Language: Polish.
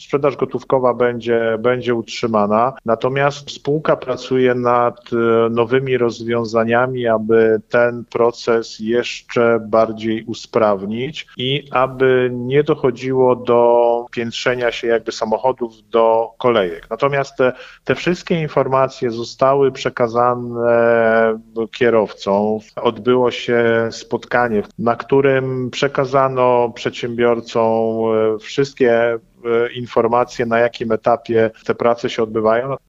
sprzedaż gotówkowa będzie utrzymana, natomiast spółka pracuje nad nowymi rozwiązaniami, aby ten proces jeszcze bardziej usprawnić i aby nie dochodziło do piętrzenia się jakby samochodów do kolejek. Natomiast te wszystkie informacje zostały przekazane kierowcom. Odbyło się spotkanie, na którym przekazano przedsiębiorcom wszystkie informacje, na jakim etapie te prace się odbywają.